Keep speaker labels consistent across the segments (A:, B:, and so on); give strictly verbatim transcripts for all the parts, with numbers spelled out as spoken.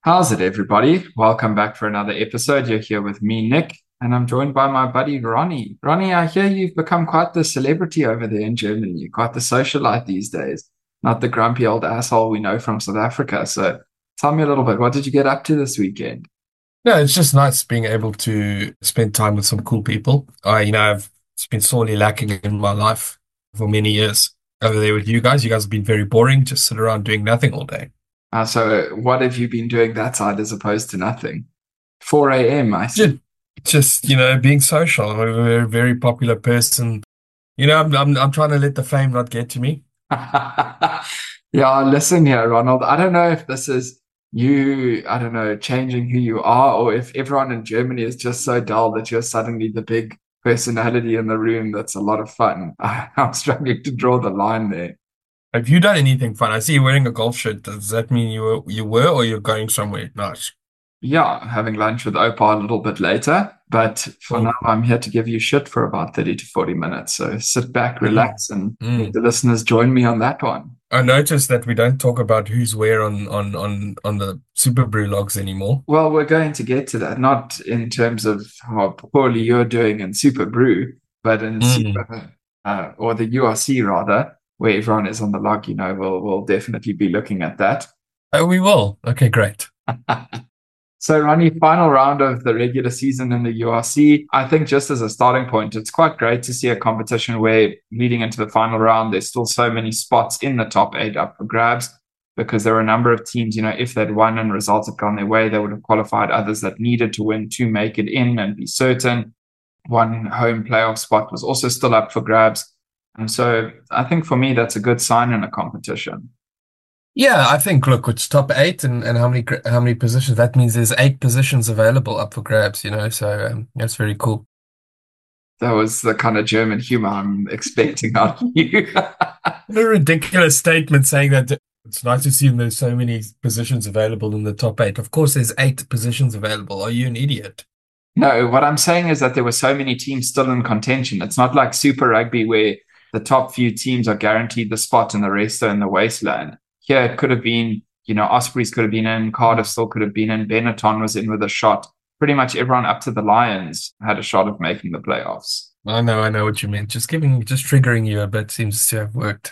A: How's it, everybody? Welcome back for another episode. You're here with me, Nick, and I'm joined by my buddy Ronnie. Ronnie, I hear you've become quite the celebrity over there in Germany. You're quite the socialite these days, not the grumpy old asshole we know from South Africa. So tell me a little bit. What did you get up to this weekend?
B: No, it's just nice being able to spend time with some cool people. I, you know, I've it's been sorely lacking in my life for many years over there with you guys. You guys have been very boring, just sit around doing nothing all day.
A: Uh, so what have you been doing that side as opposed to nothing? four a m, I
B: Just,
A: see.
B: just you know, being social. I'm a very, very popular person. You know, I'm, I'm, I'm trying to let the fame not get to me.
A: Yeah, listen here, Ronald. I don't know if this is you, I don't know, changing who you are, or if everyone in Germany is just so dull that you're suddenly the big personality in the room that's a lot of fun. I'm struggling to draw the line there.
B: Have you done anything fun? I see you wearing a golf shirt. Does that mean you were, you were, or you're going somewhere nice?
A: Yeah, having lunch with Opa a little bit later, but for now
B: Cool.
A: I'm here to give you shit for about thirty to forty minutes. So sit back,
B: Mm,
A: relax, and let
B: mm.
A: the listeners join me on that one.
B: I noticed that we don't talk about who's where on on on on the Super Brew logs anymore.
A: Well, we're going to get to that, not in terms of how poorly you're doing in Super Brew, but in
B: Mm.
A: Super, uh, or the U R C rather, where everyone is on the log, you know, we'll, we'll definitely be looking at that.
B: Oh, we will. Okay, great.
A: So, Ronnie, final round of the regular season in the U R C. I think just as a starting point, it's quite great to see a competition where leading into the final round, there's still so many spots in the top eight up for grabs because there were a number of teams, you know, if they'd won and results had gone their way, they would have qualified others that needed to win to make it in and be certain. One home playoff spot was also still up for grabs. And so I think for me, that's a good sign in a competition.
B: Yeah, I think look, it's top eight and, and how many gra- how many positions? That means there's eight positions available up for grabs, you know, so um, that's very cool.
A: That was the kind of German humor I'm expecting out of you.
B: What a ridiculous statement saying that it's nice to see there's so many positions available in the top eight. Of course, there's eight positions available. Are you an idiot?
A: No, what I'm saying is that there were so many teams still in contention. It's not like Super Rugby where the top few teams are guaranteed the spot and the rest are in the wasteland. Here it could have been, you know, Ospreys could have been in, Cardiff still could have been in, Benetton was in with a shot. Pretty much everyone up to the Lions had a shot of making the playoffs.
B: I know, I know what you meant. Just giving, just triggering you a bit seems to have worked.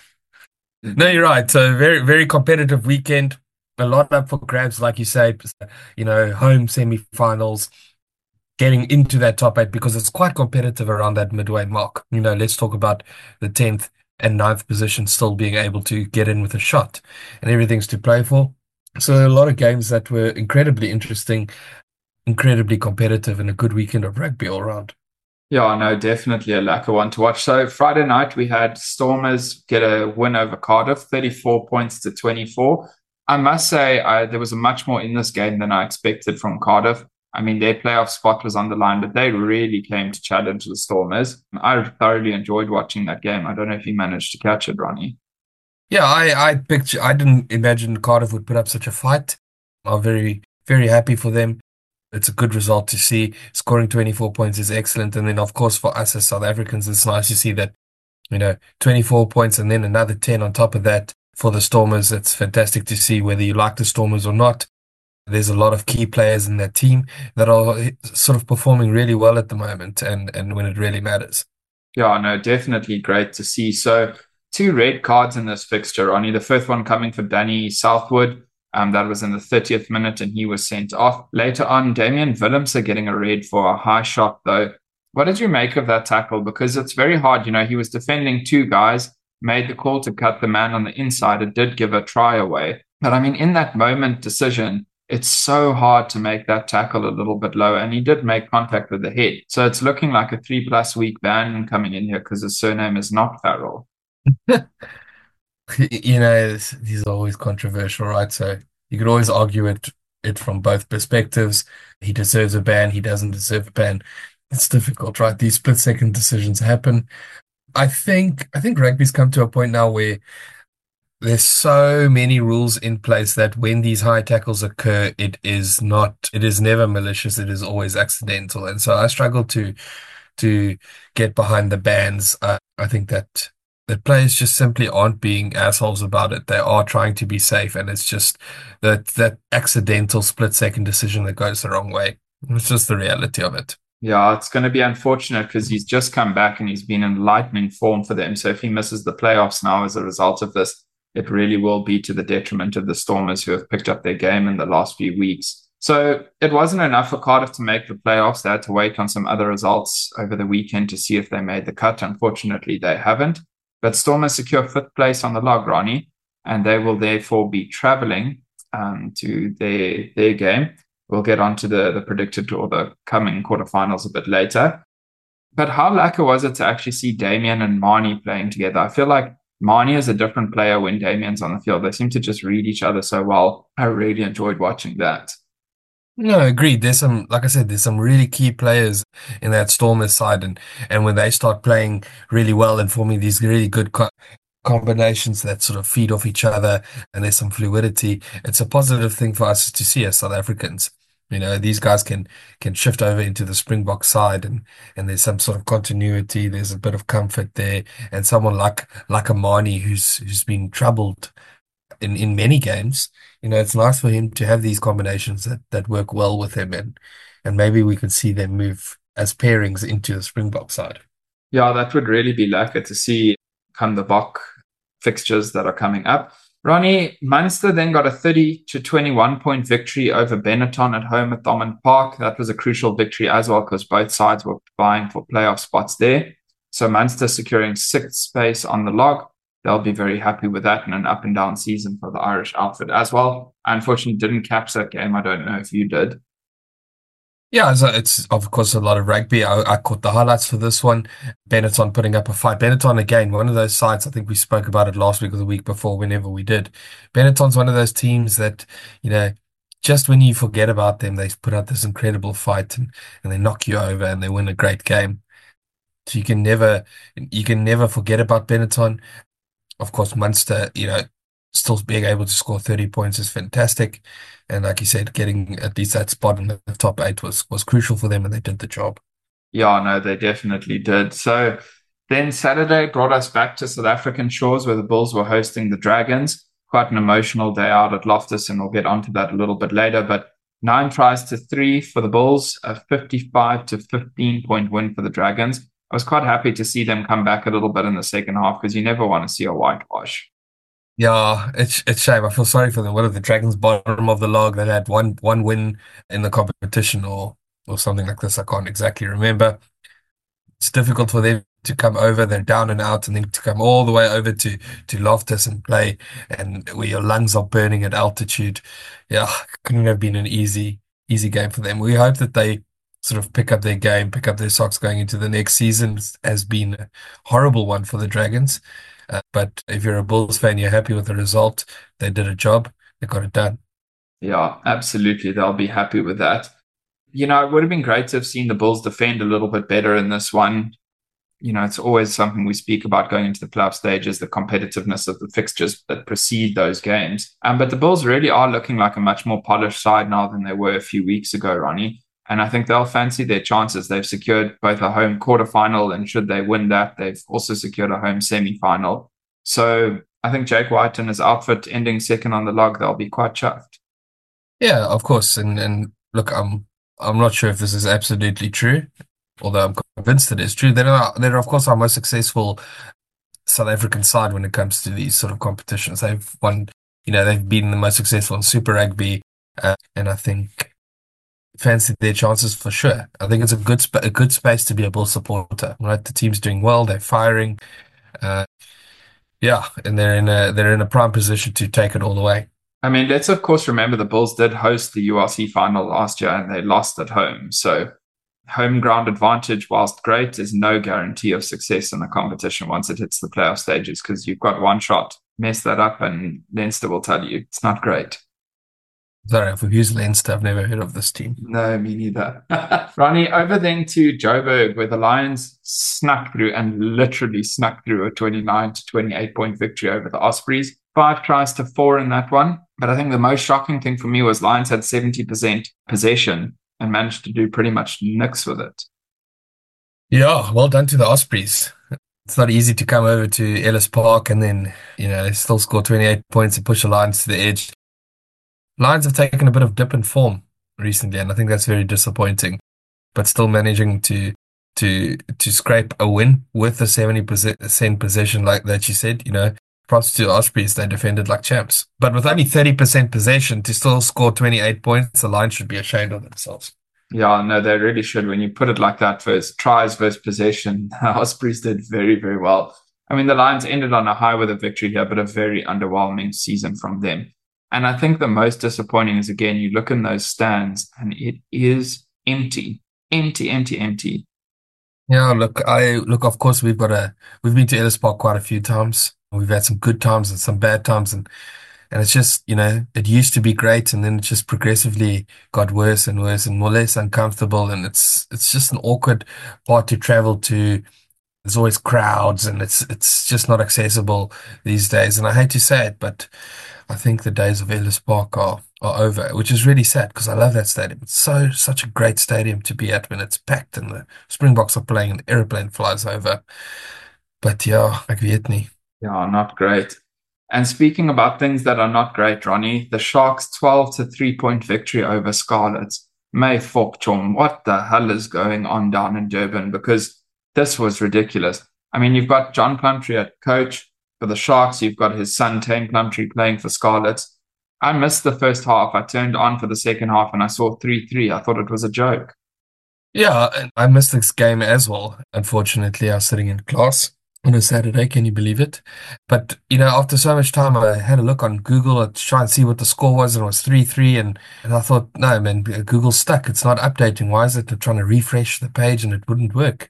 B: No, you're right. So very, very competitive weekend. A lot up for grabs, like you say, you know, home semi-finals, getting into that top eight because it's quite competitive around that midway mark. You know, let's talk about the tenth and ninth position still being able to get in with a shot and everything's to play for. So a lot of games that were incredibly interesting, incredibly competitive, and a good weekend of rugby all around.
A: Yeah, no, definitely a lacquer one to watch. So Friday night we had Stormers get a win over Cardiff, thirty-four points to twenty-four. I must say I, there was a much more in this game than I expected from Cardiff. I mean, their playoff spot was on the line, but they really came to challenge the Stormers. I thoroughly enjoyed watching that game. I don't know if you managed to catch it, Ronnie.
B: Yeah, I, I picture, I didn't imagine Cardiff would put up such a fight. I'm very, very happy for them. It's a good result to see. Scoring twenty-four points is excellent. And then, of course, for us as South Africans, it's nice to see that, you know, twenty-four points and then another ten on top of that for the Stormers. It's fantastic to see whether you like the Stormers or not. There's a lot of key players in that team that are sort of performing really well at the moment and, and when it really matters.
A: Yeah, no, definitely great to see. So two red cards in this fixture, Ronnie. The first one coming for Danny Southwood. Um, that was in the thirtieth minute and he was sent off. Later on, Damian Willemse getting a red for a high shot, though. What did you make of that tackle? Because it's very hard. You know, he was defending two guys, made the call to cut the man on the inside. It did give a try away. But I mean, in that moment decision, it's so hard to make that tackle a little bit lower. And he did make contact with the head. So it's looking like a three plus week ban coming in here because his surname is not Farrell.
B: You know, it's- these are always controversial, right? So you could always argue it it from both perspectives. He deserves a ban, he doesn't deserve a ban. It's difficult, right? These split second decisions happen. I think I think rugby's come to a point now where there's so many rules in place that when these high tackles occur, it is not, it is never malicious, it is always accidental. And so I struggle to to get behind the bans. Uh, I think that that players just simply aren't being assholes about it. They are trying to be safe, and it's just that that accidental split second decision that goes the wrong way. It's just the reality of it.
A: Yeah, it's going to be unfortunate because he's just come back and he's been in lightning form for them. So if he misses the playoffs now as a result of this, it really will be to the detriment of the Stormers, who have picked up their game in the last few weeks. So it wasn't enough for Cardiff to make the playoffs. They had to wait on some other results over the weekend to see if they made the cut. Unfortunately, they haven't. But Stormers secure fifth place on the log, Ronnie, and they will therefore be traveling um, to their their game. We'll get on to the, the predicted or the coming quarterfinals a bit later. But how lacquer was it to actually see Damian and Marnie playing together? I feel like Marnie is a different player when Damian's on the field. They seem to just read each other so well. I really enjoyed watching that.
B: No, agreed. There's some, like I said, there's some really key players in that Stormers side, and and when they start playing really well and forming these really good co combinations that sort of feed off each other, and there's some fluidity, it's a positive thing for us to see as South Africans. You know, these guys can can shift over into the Springbok side, and and there's some sort of continuity. There's a bit of comfort there, and someone like like Amani, who's who's been troubled in in many games. You know, it's nice for him to have these combinations that that work well with him, and and maybe we could see them move as pairings into the Springbok side.
A: Yeah, that would really be lacquer to see come the Bok fixtures that are coming up. Ronnie, Munster then got a thirty to twenty-one point victory over Benetton at home at Thomond Park. That was a crucial victory as well because both sides were vying for playoff spots there. So Munster securing sixth space on the log. They'll be very happy with that, and an up and down season for the Irish outfit as well. I unfortunately didn't catch that game. I don't know if you did.
B: Yeah, so it's of course a lot of rugby. I, I caught the highlights for this one. Benetton putting up a fight. Benetton, again, one of those sides, I think we spoke about it last week or the week before, whenever we did. Benetton's one of those teams that, you know, just when you forget about them, they put out this incredible fight, and, and they knock you over and they win a great game. So you can never you can never forget about Benetton. Of course, Munster, you know, still being able to score thirty points is fantastic. And like you said, getting at least that spot in the top eight was was crucial for them, and they did the job.
A: Yeah, no, they definitely did. So then Saturday brought us back to South African shores where the Bulls were hosting the Dragons. Quite an emotional day out at Loftus, and we'll get onto that a little bit later. But nine tries to three for the Bulls, a fifty-five to fifteen point win for the Dragons. I was quite happy to see them come back a little bit in the second half because you never want to see a whitewash.
B: Yeah, it's it's shame. I feel sorry for them. What are the Dragons bottom of the log? They had one one win in the competition, or or something like this. I can't exactly remember. It's difficult for them to come over. They're down and out, and then to come all the way over to to Loftus and play, and where your lungs are burning at altitude. Yeah, couldn't have been an easy easy game for them. We hope that they sort of pick up their game, pick up their socks going into the next season. Has been a horrible one for the Dragons. Uh, but if you're a Bulls fan, you're happy with the result. They did a job. They got it done.
A: Yeah, absolutely. They'll be happy with that. You know, it would have been great to have seen the Bulls defend a little bit better in this one. You know, it's always something we speak about going into the playoff stages, the competitiveness of the fixtures that precede those games. Um, but the Bulls really are looking like a much more polished side now than they were a few weeks ago, Ronnie. And I think they'll fancy their chances. They've secured both a home quarterfinal, and should they win that, they've also secured a home semi-final. So I think Jake White and his outfit ending second on the log, they'll be quite chuffed.
B: Yeah, of course. And and look, I'm I'm not sure if this is absolutely true, although I'm convinced it is true. They're they're of course our most successful South African side when it comes to these sort of competitions. They've won, you know, they've been the most successful in Super Rugby, uh, and I think fancy their chances for sure. I think it's a good sp a good space to be a Bull supporter, right? The team's doing well, they're firing, uh, yeah, and they're in a they're in a prime position to take it all the way.
A: I mean, let's of course remember the Bulls did host the U R C final last year and they lost at home. So home ground advantage, whilst great, is no guarantee of success in the competition once it hits the playoff stages, because you've got one shot. Mess that up and Leinster will tell you it's not great.
B: Sorry, if we've used Leinster, I've never heard of this team.
A: No, me neither. Ronnie, over then to Joburg, where the Lions snuck through and literally snuck through a twenty-nine to twenty-eight point victory over the Ospreys. Five tries to four in that one. But I think the most shocking thing for me was Lions had seventy percent possession and managed to do pretty much nix with it.
B: Yeah, well done to the Ospreys. It's not easy to come over to Ellis Park and then, you know, still score twenty-eight points and push the Lions to the edge. Lions have taken a bit of dip in form recently, and I think that's very disappointing. But still managing to to to scrape a win with a seventy percent possession like that you said, you know, props to Ospreys, they defended like champs. But with only thirty percent possession to still score twenty-eight points, the Lions should be ashamed of themselves.
A: Yeah, no, they really should. When you put it like that, versus tries versus possession, Ospreys did very, very well. I mean, the Lions ended on a high with a victory here, but a very underwhelming season from them. And I think the most disappointing is, again, you look in those stands and it is empty, empty, empty, empty.
B: Yeah, look, I look, of course, we've got a we've been to Ellis Park quite a few times. We've had some good times and some bad times, and and it's just, you know, it used to be great, and then it just progressively got worse and worse and more less uncomfortable, and it's it's just an awkward part to travel to. There's always crowds, and it's it's just not accessible these days. And I hate to say it, but I think the days of Ellis Park are are over, which is really sad because I love that stadium. It's so such a great stadium to be at when it's packed and the Springboks are playing and the airplane flies over. But yeah, ek weet nie.
A: Yeah, not great. And speaking about things that are not great, Ronnie, the Sharks' twelve to three point victory over Scarlets. May Fok Chom, what the hell is going on down in Durban? Because this was ridiculous. I mean, you've got John Plumtree at coach for the Sharks. You've got his son, Tane Plumtree, playing for Scarlets. I missed the first half. I turned on for the second half and I saw three three. I thought it was a joke.
B: Yeah, and I missed this game as well. Unfortunately, I was sitting in class on a Saturday. Can you believe it? But, you know, after so much time, I had a look on Google to try and see what the score was, and it was three three. And, and I thought, no, man, Google's stuck. It's not updating. Why is it I'm trying to refresh the page and it wouldn't work?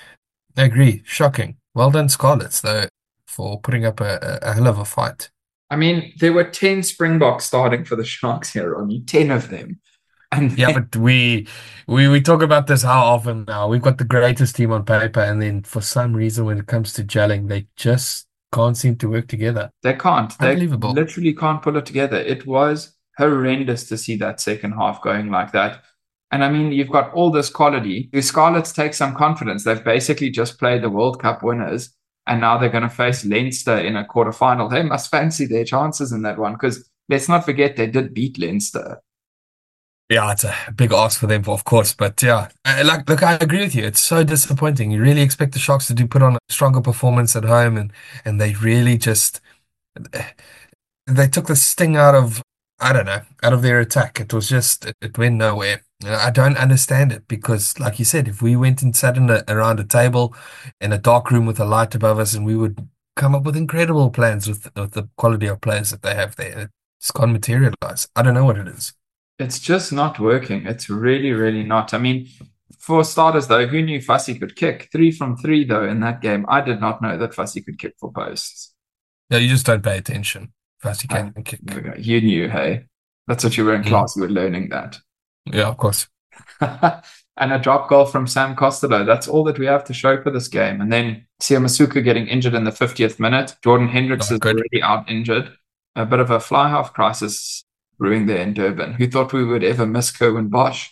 B: I agree. Shocking. Well done, Scarlets, though, for putting up a, a hell of a fight.
A: I mean, there were ten Springboks starting for the Sharks here, Ronnie, ten of them.
B: And yeah, but we we we talk about this how often now. We've got the greatest team on paper, and then for some reason, when it comes to gelling, they just can't seem to work together.
A: They can't. They
B: Unbelievable.
A: literally can't pull it together. It was horrendous to see that second half going like that. And I mean, you've got all this quality. The Scarlets take some confidence. They've basically just played the World Cup winners, and now they're going to face Leinster in a quarterfinal. They must fancy their chances in that one, because let's not forget they did beat Leinster.
B: Yeah, it's a big ask for them, of course. But yeah, I, like, look, I agree with you. It's so disappointing. You really expect the Sharks to do put on a stronger performance at home, and and they really just they took the sting out of, I don't know, out of their attack. It was just it, it went nowhere. I don't understand it because, like you said, if we went and sat in a, around a table in a dark room with a light above us, and we would come up with incredible plans with, with the quality of players that they have there. It's can't materialize. I don't know what it is.
A: It's just not working. It's really, really not. I mean, for starters, though, who knew Fassi could kick? Three from three, though, in that game. I did not know that Fassi could kick for posts.
B: No, you just don't pay attention. Fassi can
A: Ah,
B: kick.
A: there we go. You knew, hey? That's what you were in
B: Mm.
A: class. You were learning that.
B: Yeah, of course.
A: And a drop goal from Sam Costello. That's all that we have to show for this game. And then Sia Masuku getting injured in the fiftieth minute. Jordan Hendricks
B: Not
A: is
B: good.
A: already out injured. A bit of a fly half crisis brewing there in Durban. Who thought we would ever miss Kerwin Bosch?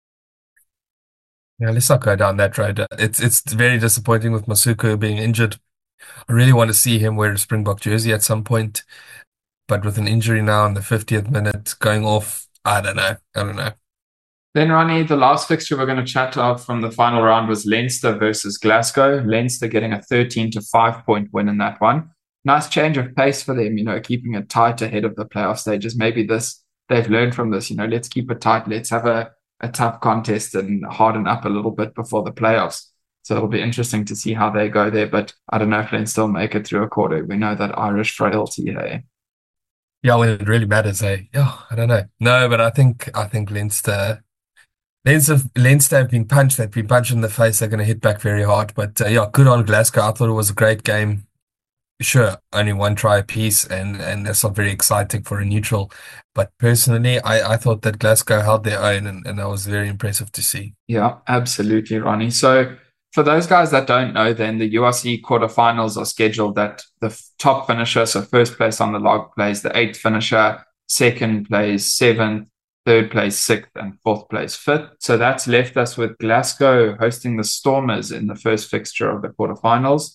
B: Yeah, let's not go down that road. It's it's very disappointing with Masuku being injured. I really want to see him wear a Springbok jersey at some point, but with an injury now in the fiftieth minute going off, I don't know. I don't know.
A: Then, Ronnie, the last fixture we're going to chat about from the final round was Leinster versus Glasgow. Leinster getting a thirteen to five point win in that one. Nice change of pace for them, you know, keeping it tight ahead of the playoff stages. Maybe this, they've learned from this, you know, let's keep it tight. Let's have a, a tough contest and harden up a little bit before the playoffs. So it'll be interesting to see how they go there. But I don't know if Leinster will make it through a quarter. We know that Irish frailty, hey?
B: Yeah, when it really matters, eh? Yeah, I don't know. No, but I think I think Leinster, Leinster, Leinster have been punched. They've been punched in the face. They're going to hit back very hard. But uh, yeah, good on Glasgow. I thought it was a great game. Sure, only one try apiece, and and that's not very exciting for a neutral. But personally, I I thought that Glasgow held their own, and, and that was very impressive to see.
A: Yeah, absolutely, Ronnie. So for those guys that don't know, then the U R C quarterfinals are scheduled that the f- top finisher, so first place on the log, plays the eighth finisher, second plays seventh, third place sixth, and fourth place fifth. So that's left us with Glasgow hosting the Stormers in the first fixture of the quarterfinals.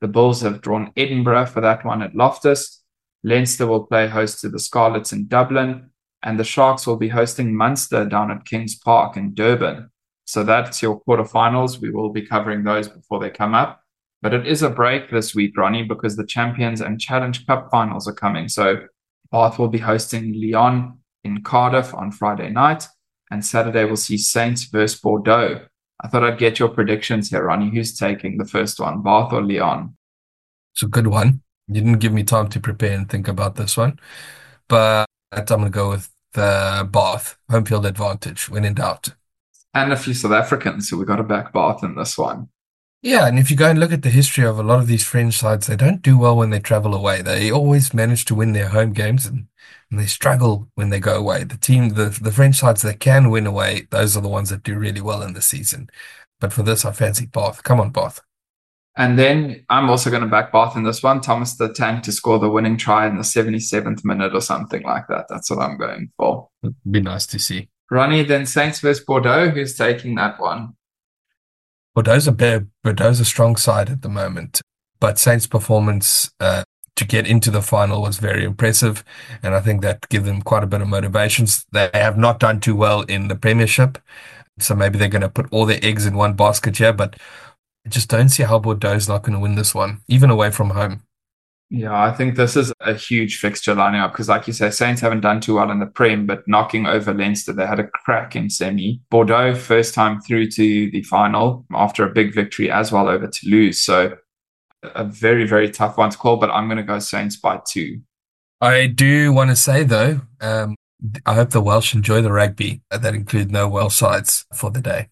A: The Bulls have drawn Edinburgh for that one at Loftus. Leinster will play host to the Scarlets in Dublin, and the Sharks will be hosting Munster down at Kings Park in Durban. So that's your quarterfinals. We will be covering those before they come up. But it is a break this week, Ronnie, because the Champions and Challenge Cup finals are coming. So Bath will be hosting Lyon in Cardiff on Friday night, and Saturday we'll see Saints versus Bordeaux. I thought I'd get your predictions here, Ronnie. Who's taking the first one, Bath or Lyon?
B: It's a good one. You didn't give me time to prepare and think about this one, but I'm going to go with the Bath, home field advantage when in doubt.
A: And a few South Africans, so we got to back Bath in this one.
B: Yeah, and if you go and look at the history of a lot of these French sides, they don't do well when they travel away. They always manage to win their home games, and, and they struggle when they go away. The team, the the French sides that can win away, those are the ones that do really well in the season. But for this, I fancy Bath. Come on, Bath.
A: And then I'm also going to back Bath in this one. Thomas the Tank to score the winning try in the seventy-seventh minute or something like that. That's what I'm going for.
B: It'd be nice to see.
A: Ronnie, then Saints versus Bordeaux. Who's taking that one?
B: Bordeaux's a bad, Bordeaux's a strong side at the moment, but Saints' performance uh, to get into the final was very impressive, and I think that gave them quite a bit of motivations. They have not done too well in the Premiership, so maybe they're going to put all their eggs in one basket here, but I just don't see how Bordeaux is not going to win this one, even away from home.
A: Yeah, I think this is a huge fixture lining up because, like you say, Saints haven't done too well in the Prem, but knocking over Leinster, they had a cracking semi. Bordeaux, first time through to the final after a big victory as well over Toulouse. So a very, very tough one to call, but I'm going to go Saints by two.
B: I do want to say, though, um, I hope the Welsh enjoy the rugby. That include no Welsh sides for the day.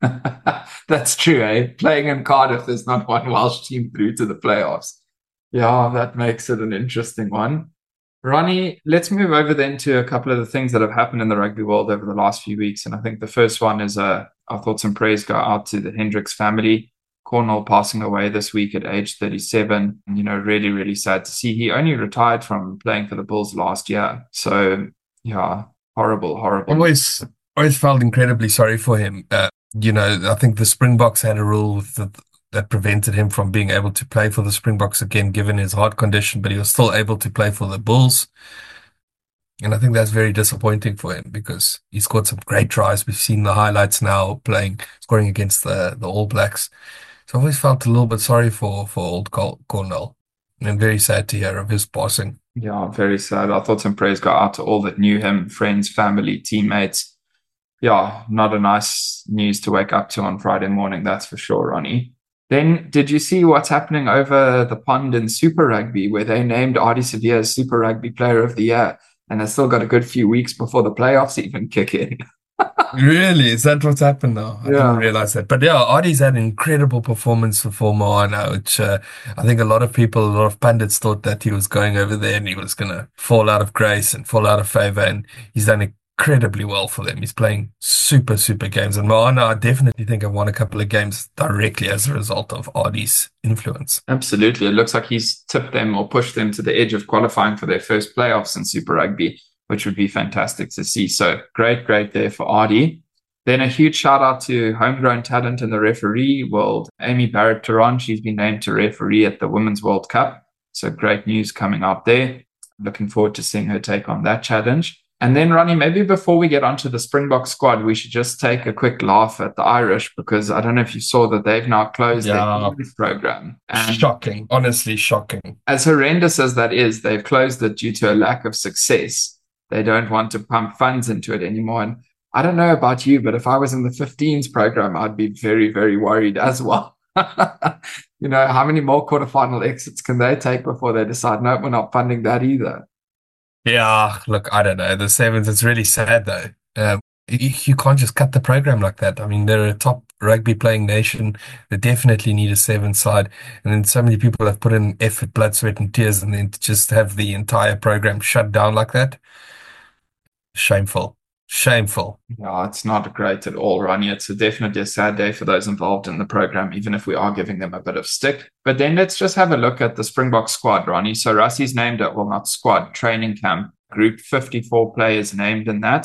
A: That's true, eh? Playing in Cardiff, there's not one Welsh team through to the playoffs. Yeah, that makes it an interesting one. Ronnie, let's move over then to a couple of the things that have happened in the rugby world over the last few weeks. And I think the first one is uh, our thoughts and prayers go out to the Hendricks family. Cornell passing away this week at age thirty-seven. You know, really, really sad to see. He only retired from playing for the Bulls last year. So, yeah, horrible, horrible.
B: Always, always felt incredibly sorry for him. Uh, you know, I think the Springboks had a rule with the that prevented him from being able to play for the Springboks again, given his heart condition, but he was still able to play for the Bulls. And I think that's very disappointing for him because he scored some great tries. We've seen the highlights now playing, scoring against the, the All Blacks. So I always felt a little bit sorry for, for old Cornell, and very sad to hear of his passing.
A: Yeah, very sad. Our thoughts and prayers go out to all that knew him, friends, family, teammates. Yeah, not a nice news to wake up to on Friday morning, that's for sure, Ronnie. Then, did you see what's happening over the pond in Super Rugby, where they named Ardie Savea as Super Rugby Player of the Year, and they've still got a good few weeks before the playoffs even kick in?
B: Really? Is that what's happened now? I
A: yeah.
B: didn't realize that. But yeah, Ardie's had an incredible performance for for Moana, which uh, I think a lot of people, a lot of pundits thought that he was going over there and he was going to fall out of grace and fall out of favor, and he's done incredibly well for them. He's playing super, super games. And Moana, I definitely think have won a couple of games directly as a result of Ardie's influence.
A: Absolutely. It looks like he's tipped them or pushed them to the edge of qualifying for their first playoffs in Super Rugby, which would be fantastic to see. So great, great there for Ardie. Then a huge shout out to homegrown talent in the referee world. Amy Barrett-Turon, she's been named to referee at the Women's World Cup. So great news coming out there. Looking forward to seeing her take on that challenge. And then, Ronnie, maybe before we get onto the Springbok squad, we should just take a quick laugh at the Irish, because I don't know if you saw that they've now closed yeah. their youth program.
B: And shocking, honestly shocking.
A: As horrendous as that is, they've closed it due to a lack of success. They don't want to pump funds into it anymore. And I don't know about you, but if I was in the fifteens program, I'd be very, very worried as well. You know, how many more quarterfinal exits can they take before they decide, no, we're not funding that either?
B: Yeah, look, I don't know. The sevens, it's really sad though. Um, you, you can't just cut the program like that. I mean, they're a top rugby playing nation. They definitely need a seven side. And then so many people have put in effort, blood, sweat, and tears, and then to just have the entire program shut down like that. Shameful. Shameful.
A: Yeah, it's not great at all, Ronnie. It's a definitely a sad day for those involved in the program, even if we are giving them a bit of stick. But then let's just have a look at the Springbok squad, Ronnie. So Rassie's named it, well, not squad, training camp, group fifty-four players named in that.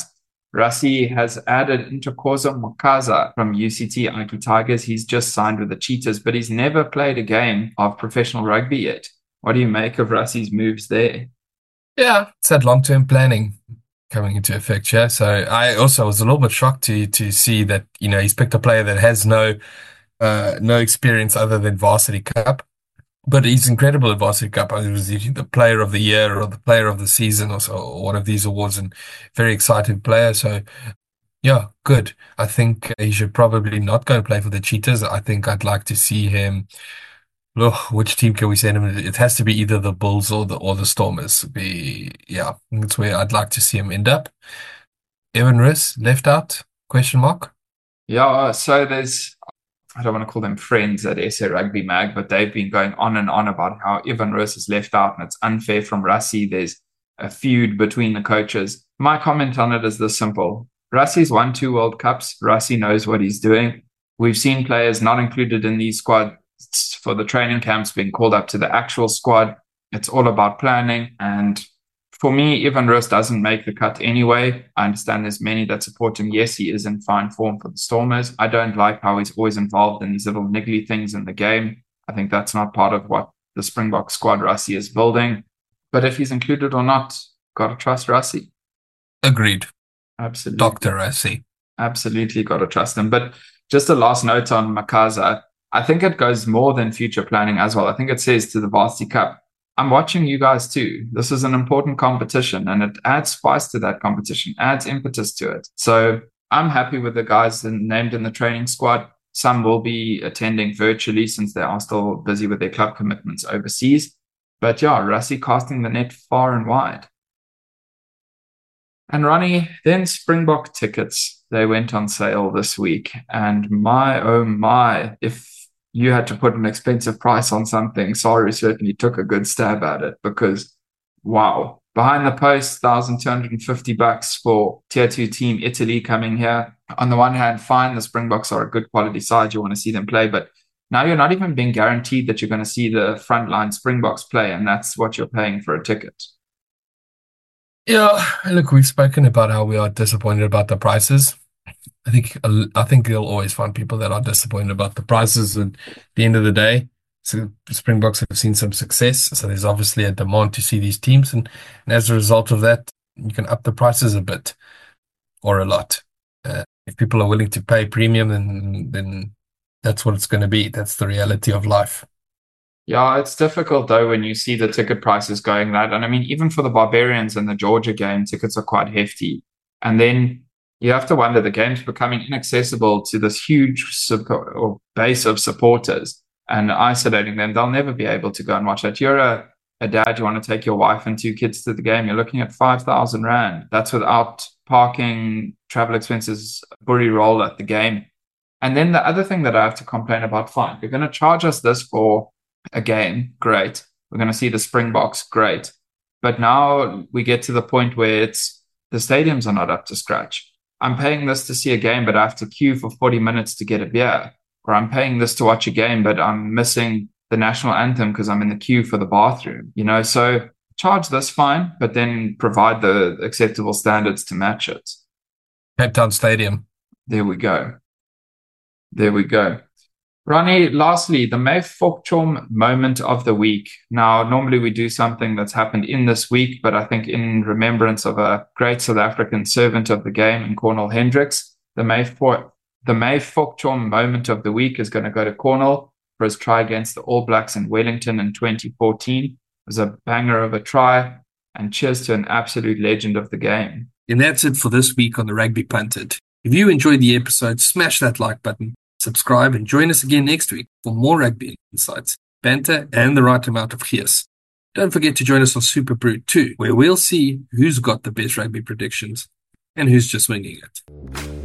A: Rassie has added Ntokozo Makaza from U C T Iki Tigers. He's just signed with the Cheetahs, but he's never played a game of professional rugby yet. What do you make of Rassie's moves there?
B: Yeah, it's that long-term planning coming into effect, yeah. So I also was a little bit shocked to to see that, you know, he's picked a player that has no uh no experience other than Varsity Cup. But he's incredible at Varsity Cup. I was the player of the year or the player of the season or so, or one of these awards, and very excited player. So yeah, good. I think he should probably not go and play for the Cheetahs. I think I'd like to see him. Oh, which team can we send him? It has to be either the Bulls or the or the Stormers. Be yeah, that's where I'd like to see him end up. Evan Roos left out? Question mark.
A: Yeah, so there's, I don't want to call them friends at S A Rugby Mag, but they've been going on and on about how Evan Roos is left out and it's unfair from Rassie. There's a feud between the coaches. My comment on it is this simple. Rassie's won two World Cups. Rassie knows what he's doing. We've seen players not included in these squads for the training camps being called up to the actual squad. It's all about planning. And for me, Evan Roos doesn't make the cut anyway. I understand there's many that support him. Yes, he is in fine form for the Stormers. I don't like how he's always involved in these little niggly things in the game. I think that's not part of what the Springbok squad Rassie is building. But if he's included or not, got to trust Rassie.
B: Agreed.
A: Absolutely.
B: Doctor Rassie.
A: Absolutely got to trust him. But just a last note on Makaza. I think it goes more than future planning as well. I think it says to the Varsity Cup, I'm watching you guys too. This is an important competition and it adds spice to that competition, adds impetus to it. So I'm happy with the guys named in the training squad. Some will be attending virtually since they are still busy with their club commitments overseas. But yeah, Rassie casting the net far and wide. And Ronnie, then Springbok tickets, they went on sale this week. And my, oh my, if you had to put an expensive price on something, Saru certainly took a good stab at it because, wow. Behind the post, one thousand two hundred fifty bucks for tier two team Italy coming here. On the one hand, fine, the Springboks are a good quality side. You want to see them play, but now you're not even being guaranteed that you're going to see the frontline Springboks play, and that's what you're paying for a ticket.
B: Yeah, look, we've spoken about how we are disappointed about the prices. I think I think you'll always find people that are disappointed about the prices. And at the end of the day, so the Springboks have seen some success. So there's obviously a demand to see these teams. And, and as a result of that, you can up the prices a bit or a lot. Uh, if people are willing to pay premium, then, then that's what it's going to be. That's the reality of life.
A: Yeah, it's difficult though when you see the ticket prices going that. And I mean, even for the Barbarians and the Georgia game, tickets are quite hefty. And then you have to wonder, the game's becoming inaccessible to this huge support, or base of supporters, and isolating them. They'll never be able to go and watch that. You're a, a dad, you want to take your wife and two kids to the game. You're looking at five thousand Rand. That's without parking, travel expenses, Bury roll at the game. And then the other thing that I have to complain about, fine, you're going to charge us this for a game, great. We're going to see the Springboks, great. But now we get to the point where it's the stadiums are not up to scratch. I'm paying this to see a game, but I have to queue for forty minutes to get a beer. Or I'm paying this to watch a game, but I'm missing the national anthem because I'm in the queue for the bathroom. You know, so charge this fine, but then provide the acceptable standards to match it.
B: Cape Town Stadium.
A: There we go. There we go. Ronnie, lastly, the May Fokchom moment of the week. Now, normally we do something that's happened in this week, but I think in remembrance of a great South African servant of the game in Cornel Hendricks, the May, For- the May Fokchom moment of the week is going to go to Cornel for his try against the All Blacks in Wellington in twenty fourteen. It was a banger of a try, and cheers to an absolute legend of the game.
B: And that's it for this week on the Rugby Punted. If you enjoyed the episode, smash that like button. Subscribe and join us again next week for more rugby insights, banter, and the right amount of gears. Don't forget to join us on Super Brute too, where we'll see who's got the best rugby predictions and who's just winging it.